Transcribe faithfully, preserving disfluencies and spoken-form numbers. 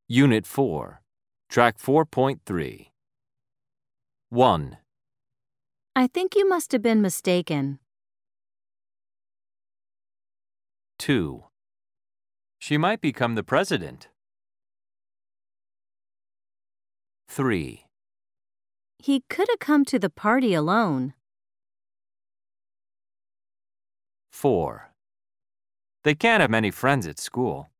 Unit four, Track four point three. one. I think you must have been mistaken. two. She might become the president. three. He could have come to the party alone. four. They can't have many friends at school.